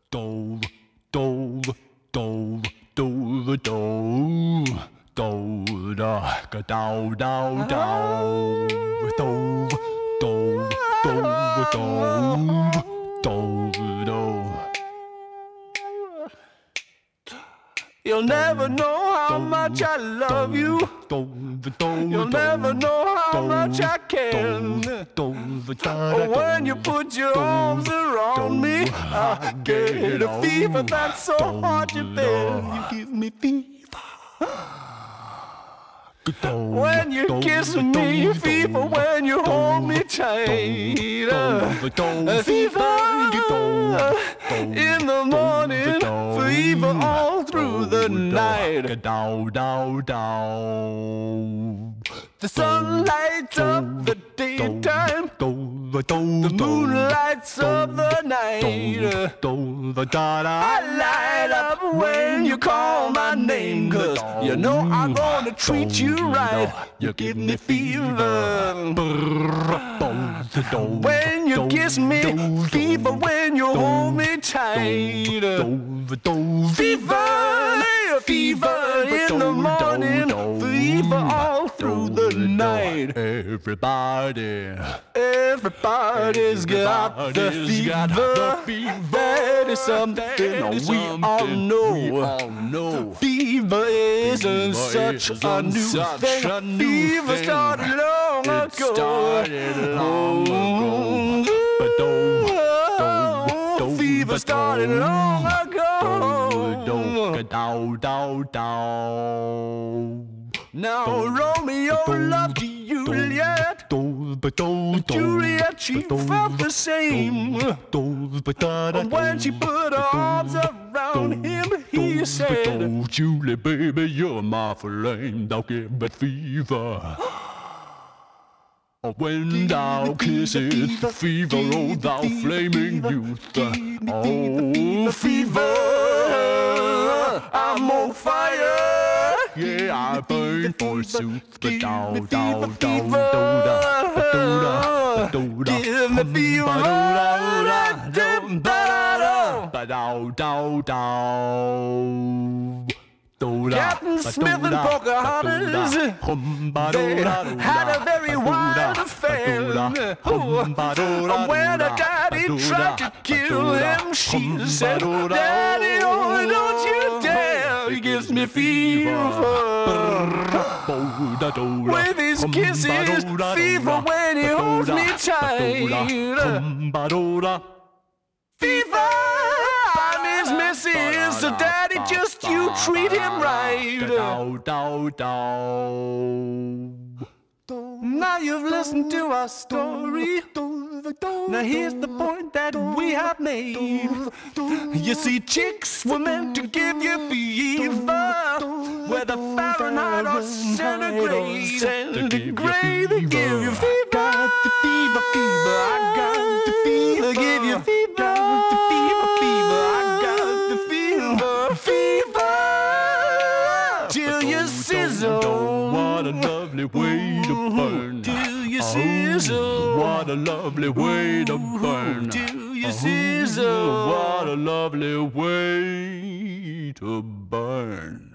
dove, dove, dove, dove, dove, dove, da, ga, dow, dow, dow, dove, dove, dove, dove, dove, dove. You'll never know how much I love you. You'll never know how much I care. When you put your arms around me, I get a fever that's so hard to bear. You give me fever when you kiss me, fever when you hold me tight. Fever in the morning, fever all through the night. The sun lights up the daytime, the moon lights up the night. I light up when you call my name, 'cause you know I'm gonna treat you right. You give me fever when you kiss me, fever when you hold me tight. Fever, fever in the morning, fever all through the night. Everybody's got the fever. That is something we all know. Fever isn't such a new thing. Fever started long ago. Fever started long ago. Now Romeo loved Juliet, Juliet, she felt the same. When she put her arms around him, he said, Julie, baby, you're my flame, thou give me fever. When thou kissest the fever, oh thou flaming youth. Oh, fever, I'm on fire. Yeah, I burn forsooth. But dow, dow, dow, give me fever. Dow, dow, dow. Captain Smith and Pocahontas, they had a very wild affair. When her daddy tried to kill him, she said, Daddy, oh, don't you dare, he gives me fever. With his kisses, fever when he holds me tight. Fever, I'm his missus, so daddy, just you treat him right. Now you've listened to our story. Now here's the point that we have made. You see, chicks were meant to give you fever, whether Fahrenheit or centigrade. Centigrade, they give you fever. Got the fever, fever, I got the fever. Give you fever, fever, fever, I got the fever, fever. Till you sizzle. What a lovely way to burn. Till you sizzle. What a lovely way to burn. Till you sizzle. What a lovely way to burn.